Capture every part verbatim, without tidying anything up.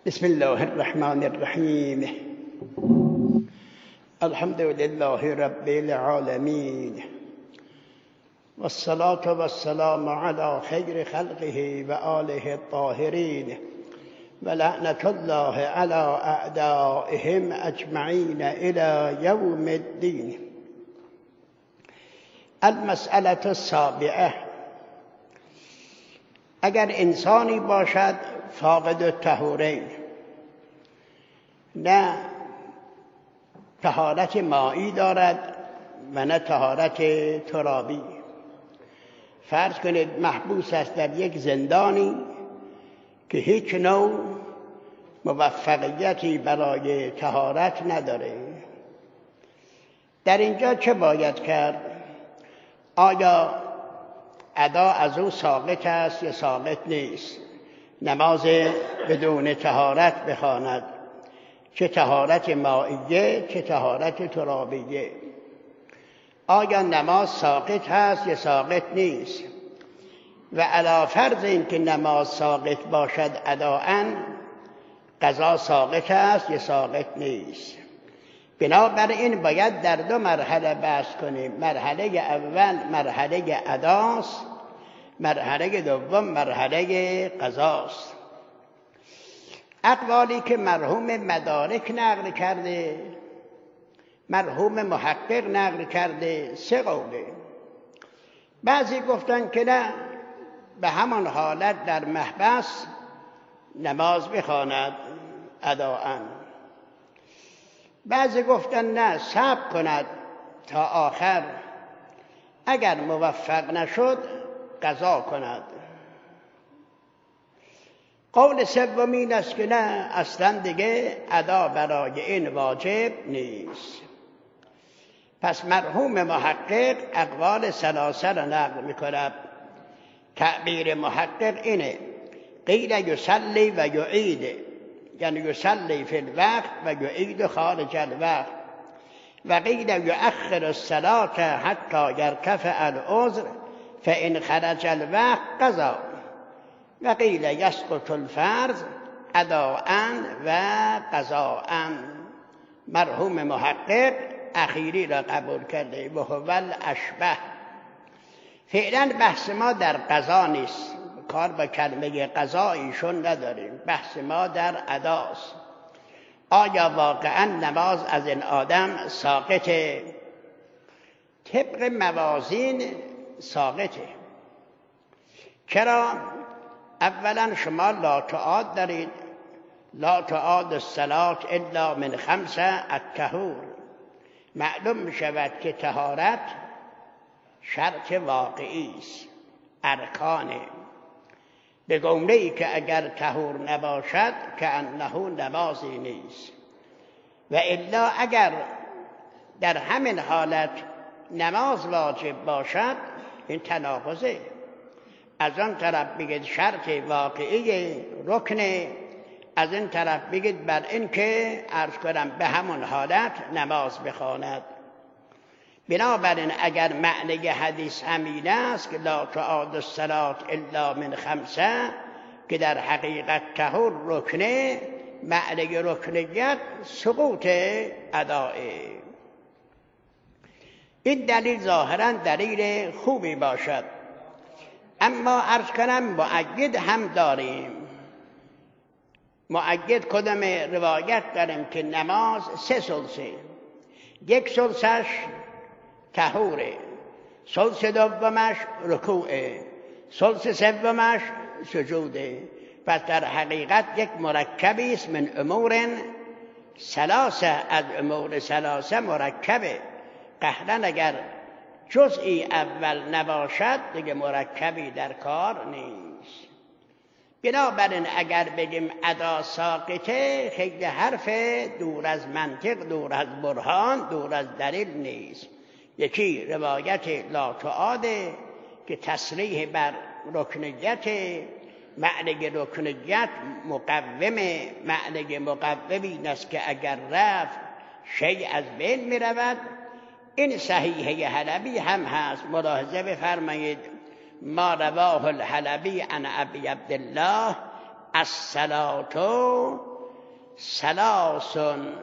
بسم الله الرحمن الرحیم. الحمد لله رب العالمین والصلاة والسلام على خیر خلقه و آله الطاهرین و لعنة الله على اعدائهم اجمعین الى یوم الدین. المسألة السابعه: اگر انسانی باشد فاقد الطهورین، نه طهارت مائی دارد و نه طهارت ترابی، فرض کنید محبوس است در یک زندانی که هیچ نوع موفقیتی برای طهارت نداره، در اینجا چه باید کرد؟ آیا ادا از او ساقط است یا ساقط نیست؟ نماز بدون طهارت بخواند، چه طهارت مائیه چه طهارت ترابیه. آیا نماز ساقط هست یا ساقط نیست؟ و علی فرض این که نماز ساقط باشد اداءً، قضا ساقط است یا ساقط نیست؟ بنابراین باید در دو مرحله بحث کنیم. مرحله اول مرحله اداست، مرحله دوم مرحله قضاست. اقوالی که مرحوم مدارک نقل کرده، مرحوم محقق نقل کرده، سه قوله. بعضی گفتن که نه، به همان حالت در محبس نماز بخواند اداءً. بعضی گفتن نه، صبر کند تا آخر، اگر موفق نشد قضا کند. قول سومین است که نه، اصلا دیگه ادا برای این واجب نیست. پس مرحوم محقق اقوال ثلاثه را نقل می‌کند. تعبیر محقق اینه: قیل یصلی و یعید، یعنی یصلی فی الوقت و یعید خارج الوقت. و قیل یؤخر الصلاة حتی یرتفع العذر فإن خرج الوقت قضا. و قیل یسقط الفرض اداءً و قضاءً. مرحوم محقق اخیری را قبول کرده و هو الاشبه. فعلا بحث ما در قضا نیست، کار با کلمه قضا ایشون نداریم، بحث ما در اداست. آیا واقعا نماز از این آدم ساقطه؟ طبق موازین ساقطه. چرا؟ اولا شما لا تعاد دارید، لا تعاد الصلاة الا من خمسه الطهور. معلوم می شود که طهارت شرط واقعی است، ارکانه، به گونه ای که اگر طهور نباشد که انه نمازی نیست. و الا اگر در همین حالت نماز واجب باشد، این تناقضه. از آن طرف بگید شرط واقعی رکنه، از این طرف بگید بر این که عرض کنم به همون حالت نماز بخواند. بنابراین اگر معنی حدیث همین است که لا تعاد الصلاة الا من خمسه، که در حقیقت طهور رکنه، معنی رکنیت سقوط ادائه. این دلیل ظاهرا دلیل خوبی باشد، اما عرض کنم مؤید هم داریم. مؤید کدام روایت داریم که نماز سه ثلثه، یک ثلثش طهوره، ثلث دومش رکوعه، ثلث سومش سجوده. پس در حقیقت یک مرکبی است من امور ثلاثه، از امور ثلاثه مرکبه. قهرن اگر جزئی اول نباشد دیگه مرکبی در کار نیست. بنابراین اگر بگیم ادا ساقطه، خیلی حرف دور از منطق، دور از برهان، دور از دلیل نیست. یکی روایت لا تعاده که تصریح بر رکنیت، معنی رکنیت مقومه، معنی مقومی این است که اگر رفت شیء از بین می رود. این صحیحه حلبی هم هست. ملاحظه بفرمایید ما رواه الحلبی عن ابی عبدالله الصلاتو سلاسن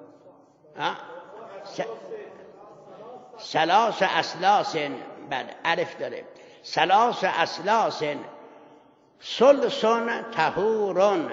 سلاس اسلاسن، بله الف داره، سلاس اسلاسن سلسن طهورن،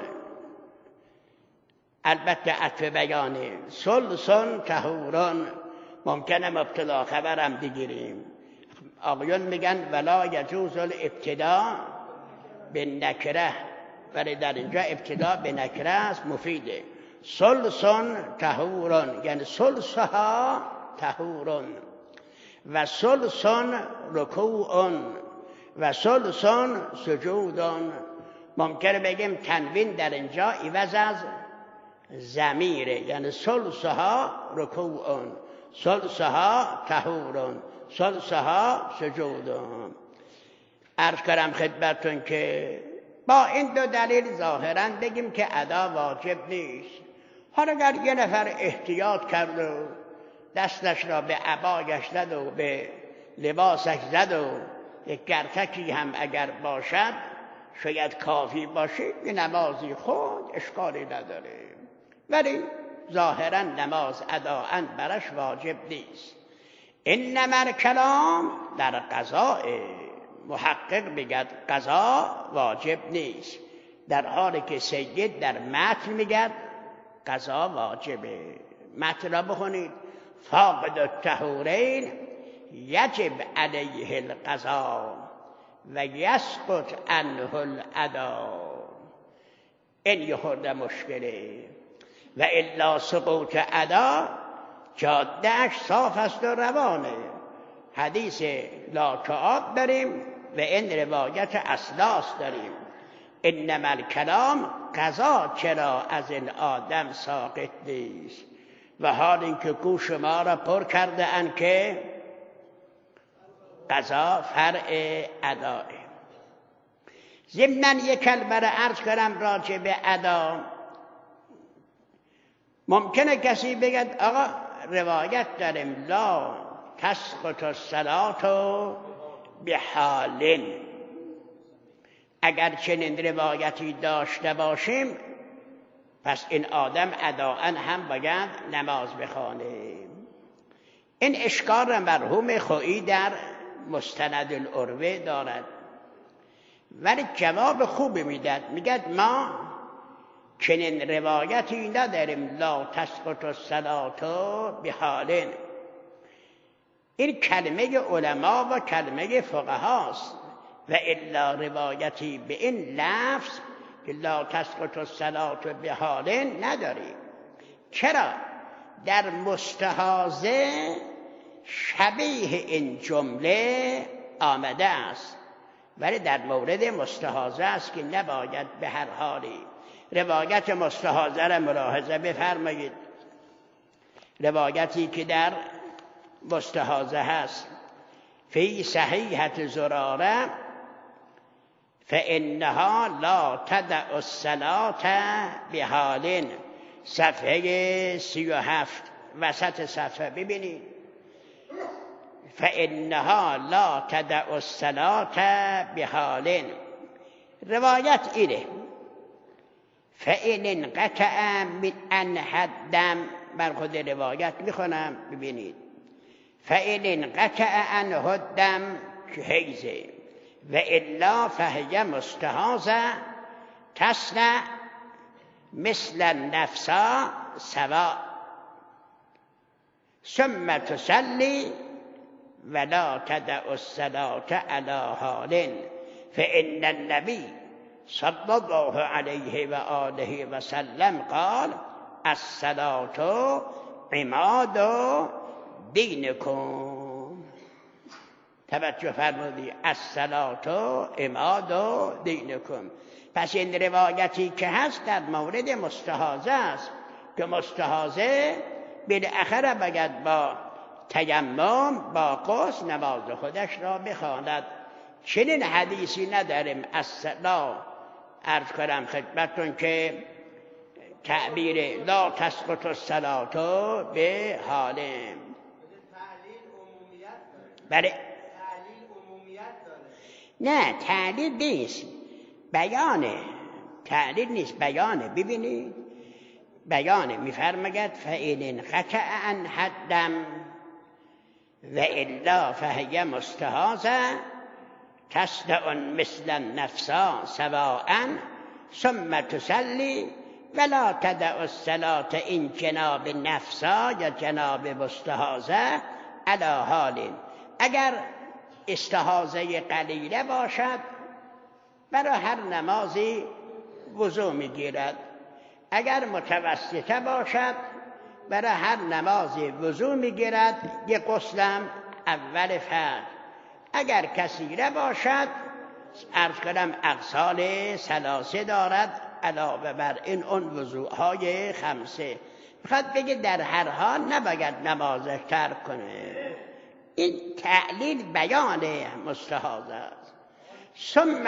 البته عطف بیانه، سلسن طهورن. ممکنه مبتدا خبرم بگیریم. آقایون میگن ولا یجوز الابتدا به نکره، ولی در اینجا ابتدا به نکره است، مفیده. سلسن طهورن یعنی سلسها طهورن و سلسن رکوعن و سلسن سجودن. ممکنه بگیم تنوین در اینجا عوض از ضمیره، یعنی سلسها رکوعن، سلسها طهورن، سلسها سجودن. عرض کردم خدمتتون که با این دو دلیل ظاهرا بگیم که ادا واجب نیست. حالا اگر یه نفر احتیاط کرد و دستش را به عبایش زد و به لباسش زد و یک گرتکی هم اگر باشد شاید کافی باشه، به نمازی خود اشکالی نداره، ولی ظاهرا نماز اداءً برش واجب نیست. انما الکلام در قضاء، محقق بگد قضا واجب نیست، در حالی که سید در متن میگد قضا واجبه. متن را بخونید: فاقد الطهورین یجب علیه القضا و یسقط عنه الادا. این یه خورده مشکله، و الا سقوط ادا جادهش صاف است و روانه. حدیث لاکعاب داریم و این روایت اسلاس داریم. انما الکلام قضا چرا از این آدم ساقط نیست، و حال اینکه گوش ما را پر کرده اند که قضا فرع اداه. ضمناً یک کلمه را عرض کنم راجع به ادا. ممکنه کسی بگد آقا روایت داریم لا تسقط الصلاة بحال، اگر چنین روایتی داشته باشیم پس این آدم اداءً هم باید نماز بخوانه. این اشکال را مرحوم خویی در مستند العروه دارد، ولی جواب خوبی میداد. میگد ما چنین روایتی نداریم لا تسقط الصلاة بحال. این کلمه علما و کلمه فقهاست، و الا روایتی به این لفظ که لا تسقط الصلاة بحال نداریم. چرا؟ در مستحاضه شبیه این جمله آمده است، ولی در مورد مستحاضه است که نباید به هر حالی. روایت مستحاضه را ملاحظه بفرمایید. روایتی که در مستحاضه هست: فی صحیحة زراره فانها لا تدع الصلاة بحال. صفحه سی و هفت وسط صفحه ببینید: فانها لا تدع الصلاة بحال. روایت اینه: فإن انقطع من عنها الدم. من خود روایت میخونم ببینید: فإن انقطع عنه الدم که حیزه و الا فهی مستحاضه تصنع مثل النفس سوا ثم تصلی ولا تدع الصلاة على حال فإن النبی صلی الله علیه و آله و سلم قال الصلاة عماد دینکم. توجه فرمودید: الصلاة عماد دینکم. پس این روایتی که هست در مورد مستحاضه است که مستحاضه بالاخره باید با تیمم با غسل نماز خودش را بخواند. چنین حدیثی نداریم. الصلاة عرض کنم خدمتتون که تعبیر لا تسقط الصلاة به حال. تعلیل عمومیت داره. بله. تعلیل عمومیت داره. نه تعلیل نیست، بیانه. تعلیل نیست، بیانه. ببینید بیانه میفرماید فإن انقطع عن حدم و الا فهی مستهازه تصدع مثل النفسا سواء ثم تصلی ولا تدع الصلاة این جناب نفسا یا جناب مستهازه علی حال. اگر استهازه قلیله باشد برای هر نمازی وضو میگیرد، اگر متوسطه باشد برای هر نمازی وضو میگیرد، یه غسلم اول فرض. اگر کثیره باشد عرض کنم اغسال ثلاثه دارد علاوه بر این اون وضوءهای خمسه. میخواد بگه در هر حال نباید نمازش ترک کنه. این تعلیل بیان مستحاضه است. ثم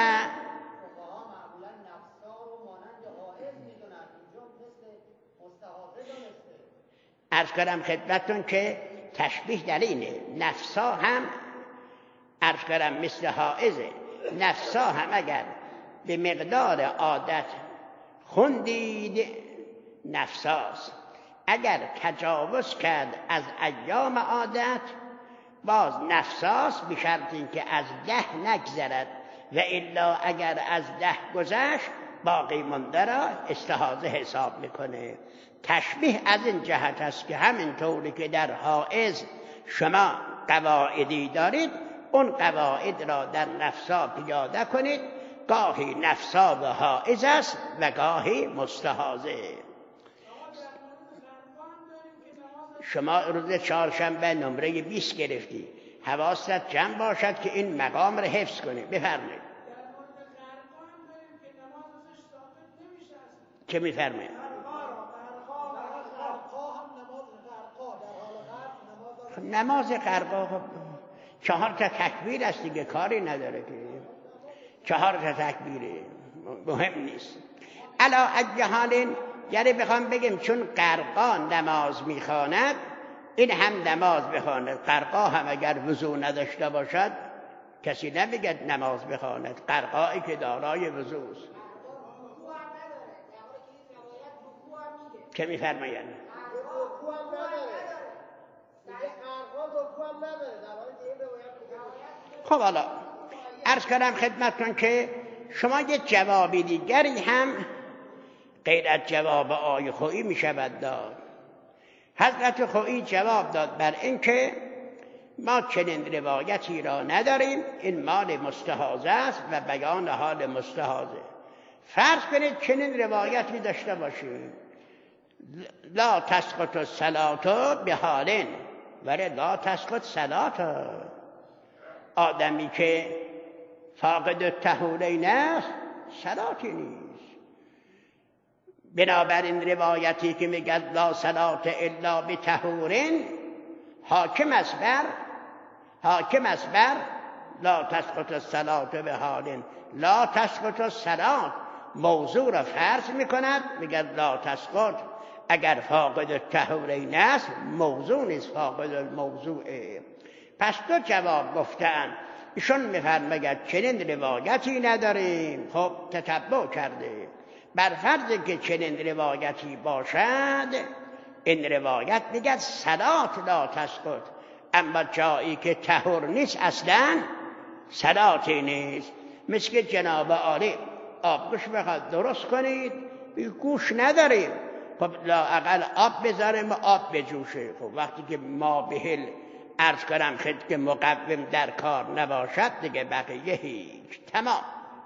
عرض کنم خدمتون که تشبیه در اینه، نفسا هم عرض کنم مثل حائزه. نفسا هم اگر به مقدار عادت خوندید نفساست، اگر تجاوز کرد از ایام عادت باز نفساست، به شرط اینکه از ده نگذرد و الا اگر از ده گذشت باقی مونده را استحاضه حساب میکنه. تشبیه از این جهت است که همین طوری که در حائض شما قواعدی دارید، اون قواعد را در نفسا پیاده کنید. گاهی نفسا و حائض است و گاهی مستحاضه. شما روز چهارشنبه نمره بیست گرفتی، حواست جمع باشد که این مقام را حفظ کنی. بفرمایید. چه میفرمایید؟ نماز قرقا چهار تا تکبیر است دیگه، کاری نداره که چهار تا تکبیره، مهم نیست. علا ای حال، یعنی بخوام بگم چون قرقا نماز میخواند این هم نماز بخواند. قرقا هم اگر وضو نداشته باشد کسی نمیگه نماز بخواند. قرقایی که دارای وضو است. چه میفرمایند؟ خب حالا عرض کردم خدمتتون که شما یه جوابی دیگری هم غیر از جواب آی خویی می شود داد. حضرت خویی جواب داد بر این که ما چنین روایتی را نداریم، این مال مستحاضه است و بیان حال مستحاضه. فرض کنید چنین روایتی داشته باشیم لا تسقط الصلاة بحال ولی لا تسقط صلاة. آدمی که فاقد الطهورین است صلاتی نیست. بنابراین روایتی که میگه لا صلاة الا بطهورین حاکم است بر حاکم است بر لا تسقط الصلاة بحال. لا تسقط الصلاة موضوع را فرض میکند، میگه لا تسقط. اگر فاقد الطهورین است موضوع نیست، فاقد الموضوعه. پس دو جواب گفتن. ایشون میفرماید چنین روایتی نداریم. خب تتبع کرده بر فرض که چنین روایتی باشد، این روایت میگه صلات لا تسقط، اما جایی که طهور نیست اصلا صلاتی نیست. مثل که جناب عالی آبگوش بخواد درست کنید، گوش نداریم، خب لااقل آب بذاریم و آب بجوشه. خب وقتی که ما بهل عرض کنم خد که مقوم در کار نباشد دیگه بقیه هیچ. تمام.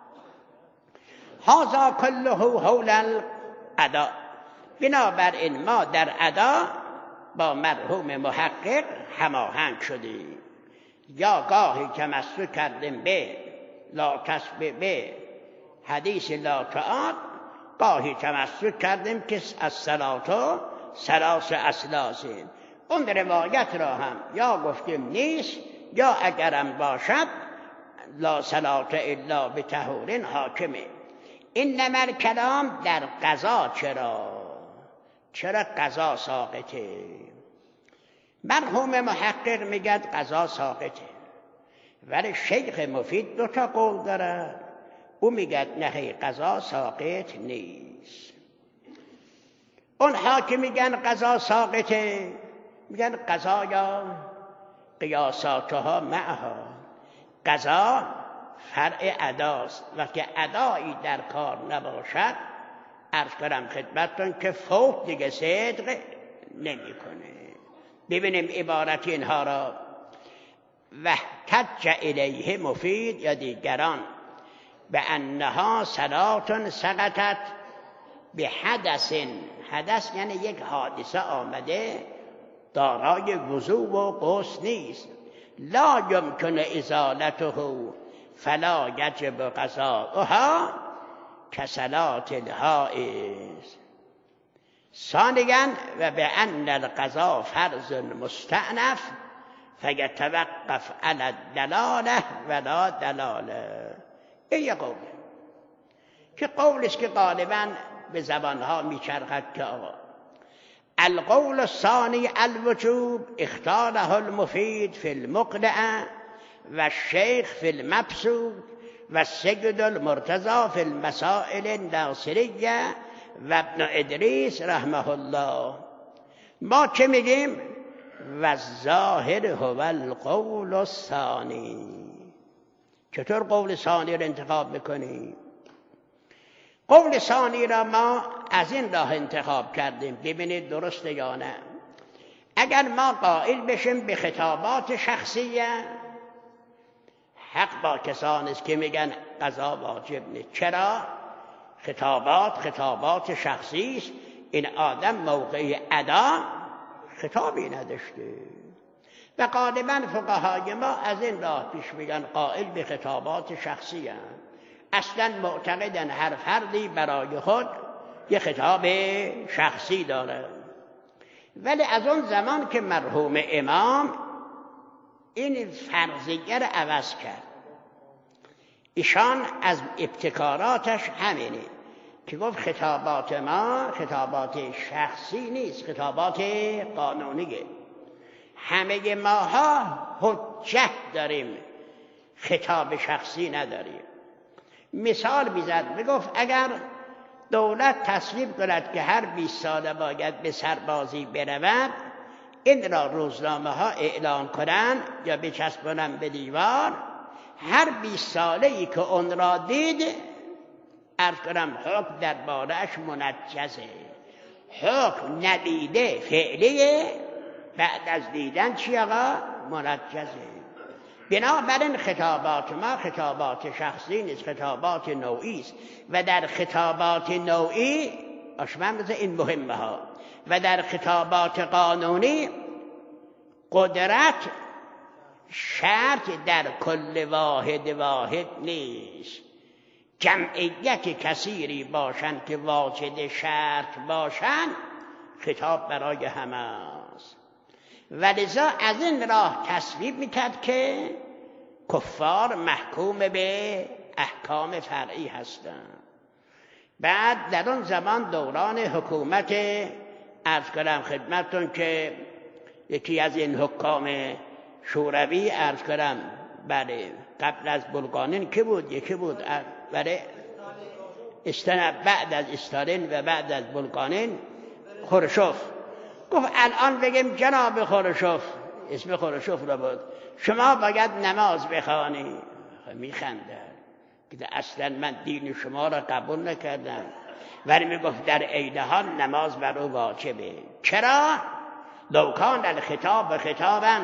هذا كله حول الادا. بنابراین ما در ادا با مرحوم محقق هماهنگ شدیم. یا گاهی تمسک کردیم به لا تسبه به حدیث لا تعاد، گاهی تمسک کردیم که از صلاتو سلاس اسلاسین. اون روایت را هم یا گفتیم نیست، یا اگرم باشد لا صلات الا بطهورین حاکمه. این نمر کلام در قضا. چرا چرا قضا ساقطه؟ مرحوم محقق میگد قضا ساقطه، ولی شیخ مفید دو تا قول دارد. او میگه نه، قضا ساقط نیست. اونها که میگن قضا ساقطه میگن قضا یا قیاساتها معها، قضا فرع اداست و که ادایی در کار نباشد عرض کنم خدمتتون که فوت دیگه صدق نمی کنه. ببینیم عبارت اینها را. وحتج الیه مفید یا دیگران به انها صلات سقطت به حدث. حدث یعنی یک حادثه آمده دارای وضوع و غسل نیست. لا یمکن ازالته فلا یجب قضاؤها کصلات الحائض. ثانیاً و به ان القضاء فرض مستأنف فیتوقف علی الدلاله ولا دلاله. این یک قول که قولش که غالباً به زبانها میچرخد که آقا القول الثانی الوجوب اختاره المفید فی المقنع و الشیخ فی المبسوط و سید المرتضی فی المسائل الناصریه و ابن ادریس رحمه الله. ما چه میگیم؟ و الظاهر هو القول الثانی. چطور قول ثانی را انتخاب میکنیم؟ قول ثانی را ما از این راه انتخاب کردیم، ببینید درسته یا نه. اگر ما قائل بشیم به خطابات شخصیه، حق با کسانی است که میگن قضا واجب نیست. چرا؟ خطابات خطابات شخصی است. این آدم موقع ادا خطابی نداشته و غالبا فقهای ما از این راه پیش میگن قائل به خطابات شخصی هستند. اصلا معتقدن هر فردی برای خود یه خطاب شخصی داره. ولی از اون زمان که مرحوم امام این فرضیه را عوض کرد، ایشان از ابتکاراتش همینه که گفت خطابات ما خطابات شخصی نیست، خطابات قانونیه. همه ماها حجت داریم، خطاب شخصی نداریم. مثال بیزد بگفت اگر دولت تصویب کند که هر بیست ساله باید به سربازی برود، این را روزنامه ها اعلان کنند یا بچسبونند به دیوار، هر بیست ساله ای که اون را دید عرض کنم حکم در بارش منجزه. حکم ندیده فعلیه، بعد از دیدن چی آقا؟ منجزه. بنابراین خطابات ما خطابات شخصی نیست، خطابات نوعی است و در خطابات نوعی اشممز این مهمه ها و در خطابات قانونی قدرت شرط در کل واحد واحد نیست. جمعیت کثیری باشند که واجد شرط باشند خطاب برای همه است. ولذا از این راه تصویب میکرد که کفار محکوم به احکام فرعی هستند. بعد در اون زمان دوران حکومت عرض کنم خدمتتون که یکی از این حکام شوروی عرض کنم بله قبل از بلقانین که بود؟ یکی بود بله استن بعد از استالین و بعد از بلقانین خروشوف. گفت الان بگیم جناب خروشوف، اسم خروشوف را بود، شما باید نماز بخوانی. میخنده که اصلا من دین شما را قبول نکردم، ولی میگفت در عین حال نماز بر او واجبه. چرا؟ لو کان الخطاب خطابا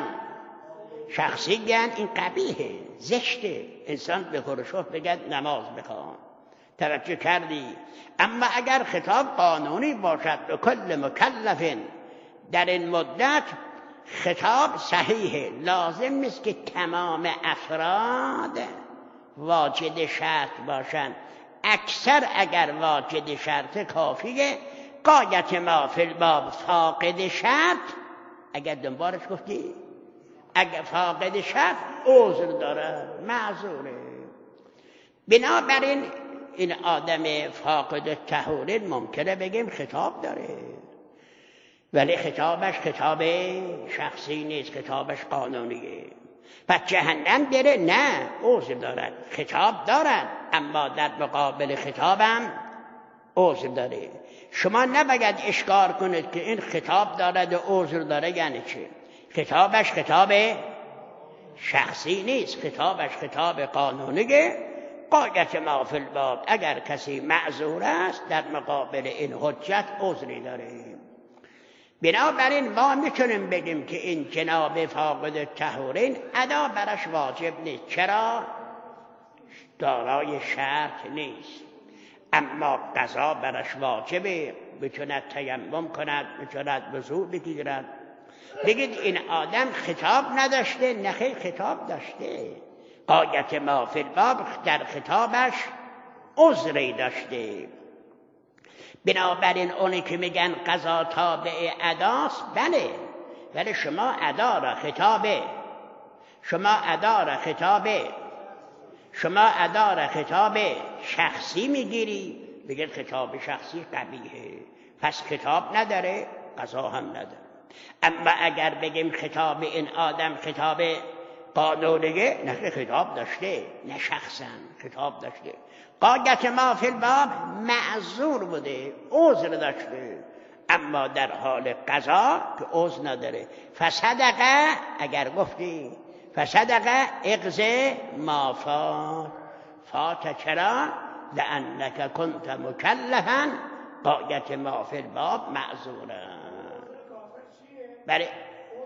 شخصی، این قبیحه، زشته انسان به خروشوف بگد نماز بخوان. توجه کردی؟ اما اگر خطاب قانونی باشد به کل مکلف در این مدت خطاب صحیحه. لازم نیست که تمام افراد واجد شرط باشند، اکثر اگر واجد شرط کافیه. غایت ما فی الباب فاقد شرط، اگر دنبالش گفتی اگر فاقد شرط عذر داره معذوره. بنابراین این آدم فاقد طهور ممکنه بگیم خطاب داره، ولی خطابش خطاب شخصی نیست، خطابش قانونیه. پس جهنم بره؟ نه، عذر دارد، خطاب دارد، اما در مقابل خطابم عذر داره. شما نباید اشکال کنید که این خطاب دارد و عذر داره یعنی چه؟ خطابش خطاب شخصی نیست، خطابش خطاب قانونیه. غایت ما فی الباب، اگر کسی معذور است در مقابل این حجت عذری داره. بنابراین ما میتونیم بگیم که این جناب فاقد طهورین ادا برش واجب نیست. چرا؟ دارای شرط نیست، اما قضا برش واجبه. میتوند تیمم کند، میتوند وضو بگیرد. بگید این آدم خطاب نداشته؟ نه خیر، خطاب داشته. غایت ما فی الباب، در خطابش عذری داشته. بنابراین اونی که میگن قضا تابع اداست، بله، ولی شما ادا را خطابه، شما ادا را خطابه شما ادا را خطاب شخصی میگیری، بگید خطاب شخصی قبیحه، پس خطاب نداره، قضا هم نداره. اما اگر بگیم خطاب این آدم خطاب قانونیه، نه خطاب داشته، نه شخصا خطاب داشته. غایت ما فی الباب معذور بوده، عذر داشته، اما در حال قضا که عذر نداره. فصدقه، اگر گفتی فصدقه اقضی ما فات. فات چرا؟ لأنک کنت مکلفا. غایت ما فی الباب معذوره. بله،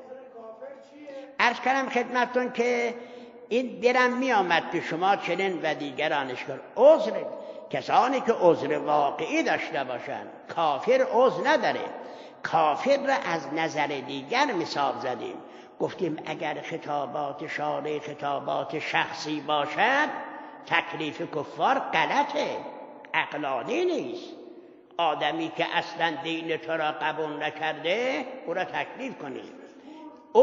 عرض کردم خدمتون که این درم می آمد که شما چنین و دیگرانش کن. عذر کسانی که عذر واقعی داشته باشن، کافر عذر نداره. کافر را از نظر دیگر مثال زدیم، گفتیم اگر خطابات شارع خطابات شخصی باشد، تکلیف کفار غلطه، عقلانی نیست. آدمی که اصلا دین تو را قبول نکرده او را تکلیف کنید. او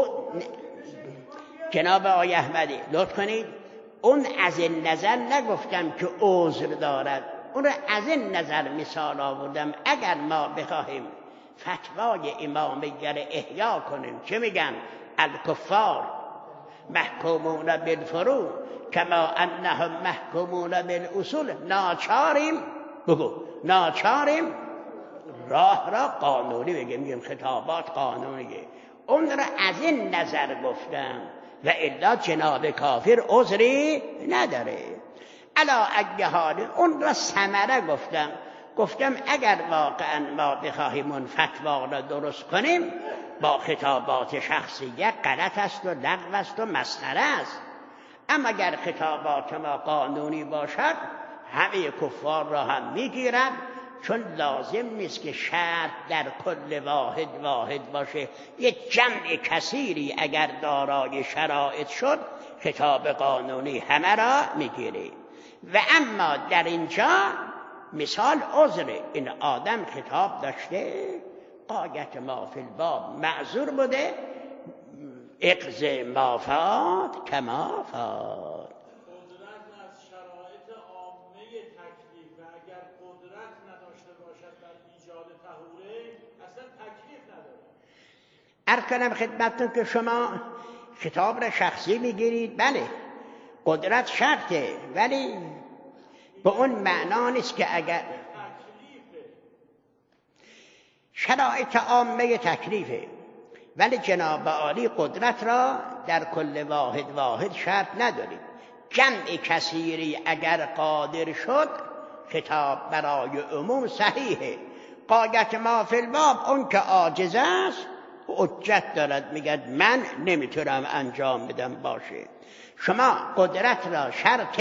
جناب آقای احمدی لطف کنید، اون از این نظر نگفتم که عذر دارد، اون را از این نظر مثال آوردم. اگر ما بخواهیم فتوای امامیه را احیا کنیم، چه میگن؟ الکفار محکومون بالفروع کما انهم محکومون بالاصول. ناچاریم، بگو ناچاریم راه را قانونی بگیم، میگیم خطابات قانونیه. اون را از این نظر گفتم و الا جناب کافر عذری نداره. علا اگه حال اون را ثمره گفتم، گفتم اگر واقعا ما بخواهیم اون فتوا را درست کنیم، با خطابات شخصیه غلط است و لغو است و مسخره است. اما اگر خطابات ما قانونی باشد، همه کفار را هم میگیرد، چون لازم نیست که شرط در کل واحد واحد باشه. یک جمع کثیری اگر دارای شرایط شد، خطاب قانونی همه را میگیره. و اما در اینجا مثال عذر، این آدم خطاب داشته، غایت ما فی الباب معذور بوده، اقضی ما فات کما فات. قدرت از شرایط عامه تکلیف و اگر قدرت نداشته باشد در ایجاد طهوره، اصلا تکلیف نداره. عرض کنم خدمتتون که شما خطاب را شخصی میگیرید، بله قدرت شرطه، ولی به اون معنا نیست که اگر شرایط عامه تکلیفه، ولی جناب عالی قدرت را در کل واحد واحد شرط ندارید. جمع کثیری اگر قادر شد، خطاب برای عموم صحیحه. غایت ما فی الباب اون که عاجز است حجت دارد، میگد من نمیتونم انجام بدم. باشه، شما قدرت را شرط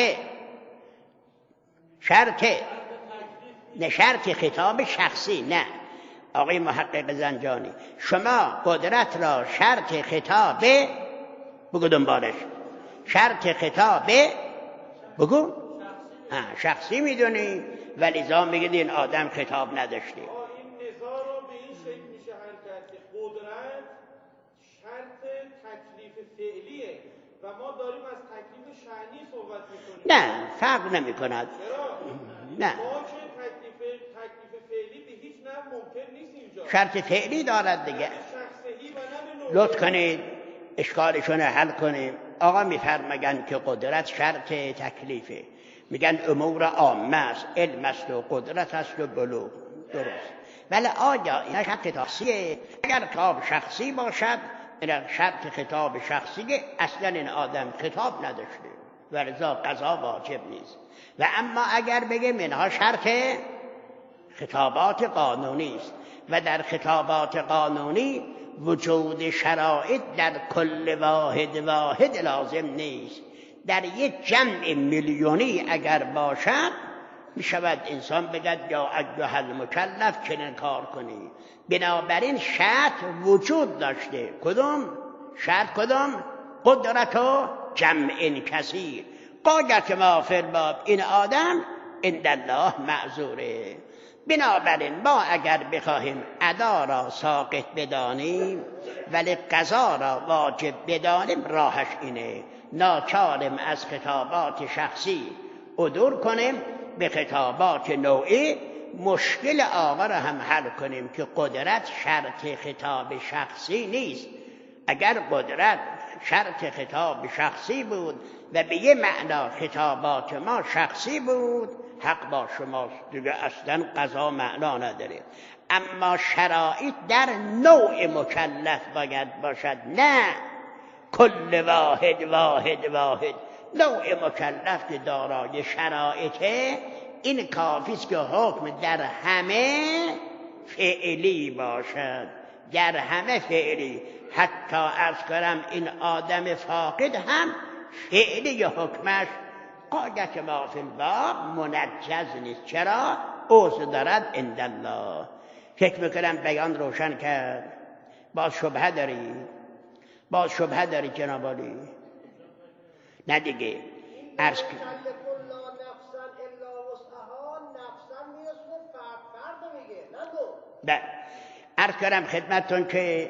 شرط نه شرط خطاب شخصی، نه آقای محقق زنجانی، شما قدرت را شرط خطاب بگو دنبالش، شرط خطاب بگو شخصی میدونی، ولی لذا میگید این آدم خطاب نداشته. این نظام رو به این شکل میشه حل کرد که قدرت شرط تکلیف فعلیه و ما داریم از تکلیف شأنی صحبت میکنیم. نه فرق نمی کند. چرا؟ نه، ما که تکلیف تکلیف فعلی به هیچ نحو ممکن نیست اینجا. شرط فعلی دارد دیگه. شخصی و نه به نوعی. لطف کنید اشکالشون حل کنیم. آقا میفرمایند که قدرت شرط تکلیفه، میگن امور عامه است، علم است و قدرت است و بلوغ. درست، ولی آیا این شرط شخصیه؟ اگر خطاب شخصی باشد این شرط خطاب شخصیه، اصلا این آدم خطاب نداشته و لذا قضا واجب نیست. و اما اگر بگیم اینها شرط خطابات قانونی است و در خطابات قانونی وجود شرایط در کل واحد واحد لازم نیست، در یک جمع میلیونی اگر باشد می شود انسان بگد یا ایها المکلف چنین کار کنی. بنابراین شرط وجود داشته. کدوم شرط؟ کدوم؟ قدرت و جمع کثیر. قاگت ما فی الباب، این آدم عند الله معذوره. بنابراین ما اگر بخواهیم ادا را ساقط بدانیم ولی قضا را واجب بدانیم، راهش اینه، ناچاریم از خطابات شخصی عدول کنیم به خطابات نوعی، مشکل آقا را هم حل کنیم که قدرت شرط خطاب شخصی نیست. اگر قدرت شرط خطاب شخصی بود و به یه معنا خطابات ما شخصی بود، حق با شماست دیگه، اصلا قضا معنا نداره. اما شرایط در نوع مکلف باید باشد، نه کل واحد واحد واحد. نوع مکلف که دارای شرایطه، این کافی است که حکم در همه فعلی باشد، در همه فعلی. حتی عرض کنم این آدم فاقد هم فعلی حکمش قاگت ما فی الباب منجز نیست. چرا؟ عذر دارد عند الله. فکر میکنم بیان روشن کرد. باز شبهه داری؟ باز شبهه داری جناب عالی؟ نه دیگه عرض کنم بله، عرض کنم خدمتتون که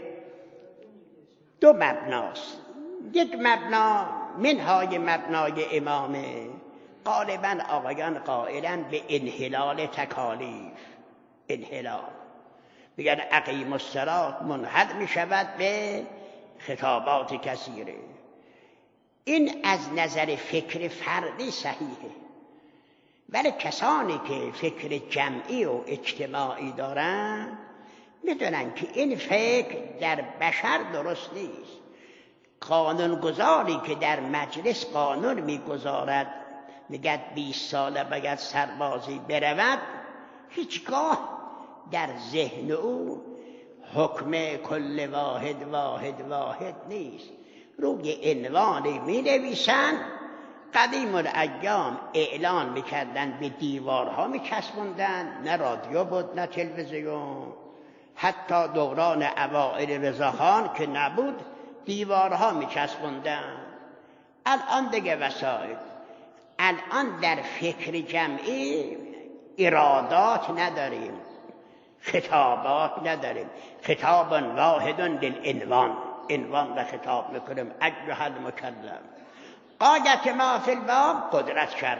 دو مبناست. یک مبنا منهای مبنای امامه، غالبا آقایان قائلن به انحلال تکالیف. انحلال میگن اقیم الصلاة منحل می شود به خطابات کثیره. این از نظر فکر فردی صحیحه، ولی کسانی که فکر جمعی و اجتماعی دارن میدونن که این فکر در بشر درست نیست. قانونگذاری که در مجلس قانون میگذارد، میگه بیست ساله باید سربازی برود، هیچگاه در ذهن او حکم کل واحد واحد واحد نیست. روی عنوانی می نویسن. قدیم الایام اعلان میکردن به دیوارها میچسبوندن، نه رادیو بود نه تلویزیون. حتی دوران اوائل رضاخان که نبود دیوارها میچسبوندن. الان دیگه وسایل. الان در فکر جمعی ارادات نداریم، خطابات نداریم. خطاب واحد للعنوان، عنوان را خطاب میکنیم ایها المکلف. قاگت ما فی الباب قدرت شرط،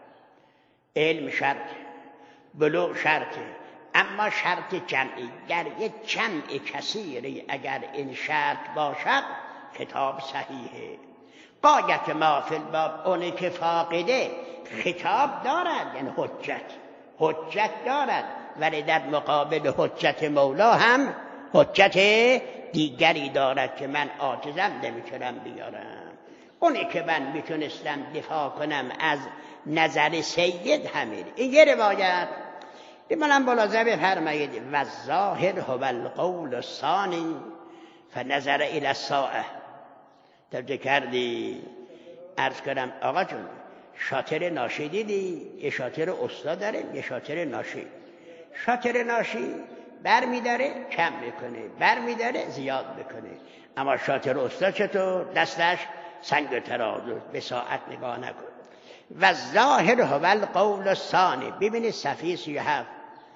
علم شرط، بلوغ شرط، اما شرط جمعی. در یک جمع کثیری اگر این شرط باشد خطاب صحیحه. قاگت ما فی الباب اونی که فاقده خطاب دارد، یعنی حجت حجت دارد، ولی در مقابل حجت مولا هم حجت دیگری دارد که من عاجزم نمیتونم بیارم. اونی که من میتونستم دفاع کنم از نظر سید همین. این یه روایت منم ملاحظه بفرمایید. و الظاهر هو القول الثانی فنظر الی الساعه. توجه کردی؟ عرض کنم آقا جون، شاطر ناشی دیدی؟ یه شاطر استاد داره، یه شاطر ناشی. شاطر ناشی بر میداره کم میکنه، بر میداره زیاد میکنه. اما شاطر استاد چطور؟ دستش سنگ و ترازو، به ساعت نگاه نکن. و ظاهر هو القول الثانی. ببینید صفحه سی و هفت.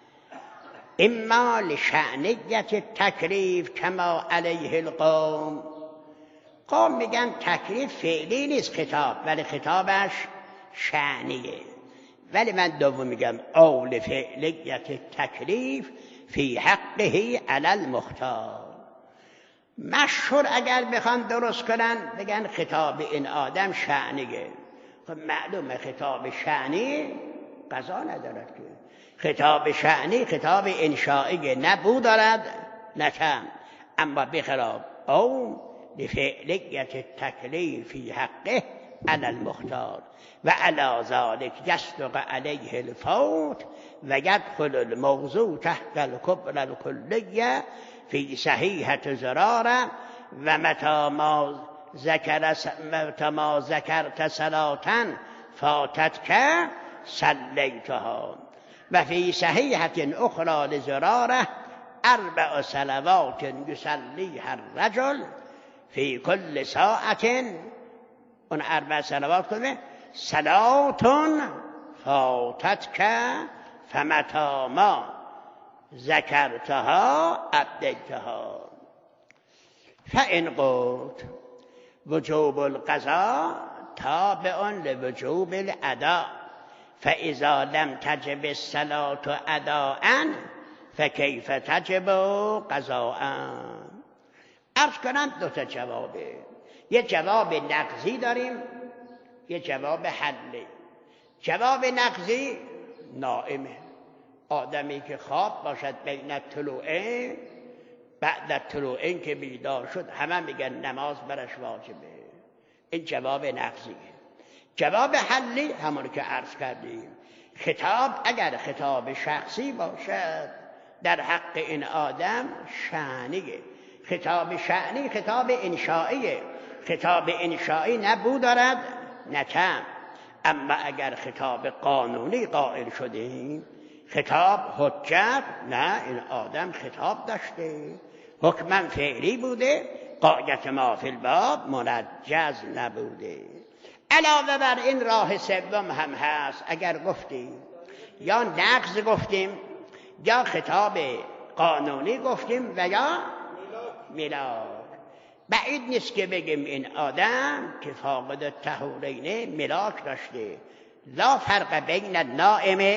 اما لشأنیت تکلیف کما علیه القوم. قوم میگن تکلیف فعلی نیست خطاب، ولی خطابش شأنیه. ولی من دوم میگم اول فعلیت تکلیف فی حقه علی المختار. مشهور اگر بخوان درست کنن بگن خطاب این آدم شأنیه. خب معلومه خطاب شأنی قضا ندارد که. خطاب شأنی خطاب انشائیه، نه بو دارد نه کم. اما بخلاف او لفعلیت تکلیفی حقه علی المختار و علی ذلك یصدق علیه الفوت و یدخل الموضوع تحت الکبر الکلیه فی صحیحة زراره و متى ما ذکر متى ما ذکرت صلاة فاتتك صلیتها و فی صحیحة اخرى لزراره اربع صلوات یصلیها الرجل فی کل ساعة. اون اربع صلوات کنه صلاتون فاتتک فمتى ما ذکرتها ابدیتها. فإن قلت وجوب القضاء تابع لوجوب الاداء فإذا لم تجب الصلاة اداء فكيف تجب قضاء. عرض کنم دو تا جوابه. یه جواب نقضی داریم، یه جواب حلی. جواب نقضی نائمه، آدمی که خواب باشد بین طلوعین بعد طلوعین که بیدار شد همه میگن نماز برش واجبه. این جواب نقضیه. جواب حلی همون که عرض کردیم، خطاب اگر خطاب شخصی باشد در حق این آدم شأنیه. خطاب شأنی خطاب انشائیه. خطاب انشایی نه بو دارد نه کم. اما اگر خطاب قانونی قائل شدیم، خطاب حجت، نه این آدم خطاب داشته، حکما فعلی بوده، غایت ما فی الباب منجز نبوده. علاوه بر این راه سوم هم هست. اگر گفتیم یا نقض گفتیم یا خطاب قانونی گفتیم و یا میلاد، بعید نیست که بگیم این آدم که فاقد طهورین ملاک داشته. لا فرق بین النائم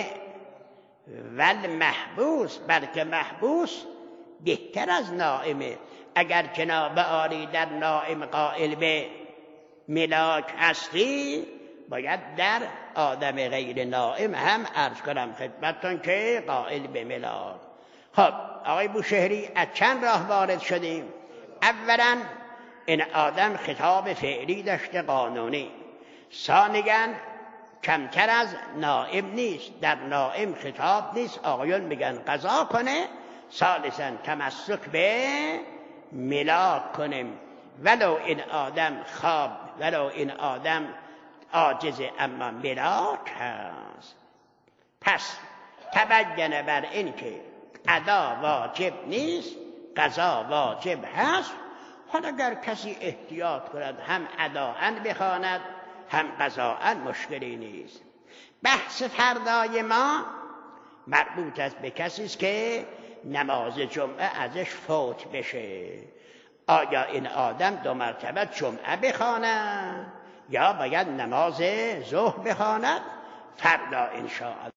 و المحبوس، بلکه محبوس بهتر از نائمه. اگر جناب عالی در نائم قائل به ملاک هستی، باید در آدم غیر نائم هم عرض کنم خدمتتون که قائل به ملاک. خب آقای بوشهری از چند راه وارد شدیم. اولا این آدم خطاب فعلی داشته قانونی. ثانیاً کمتر از نائم نیست، در نائم خطاب نیست، آقایون میگن قضا کنه. ثالثاً تمسک به ملاک کنیم ولو این آدم خواب، ولو این آدم عاجز اما ملاک هست. پس تبین بر این که ادا واجب نیست، قضا واجب هست. حالا اگر کسی احتیاط کند هم اداءً بخواند هم قضاءً مشکلی نیست. بحث فردای ما مربوط است به کسی است که نماز جمعه ازش فوت بشه. آیا این آدم دو مرتبه جمعه بخواند یا باید نماز ظهر بخواند؟ فردا ان شاء الله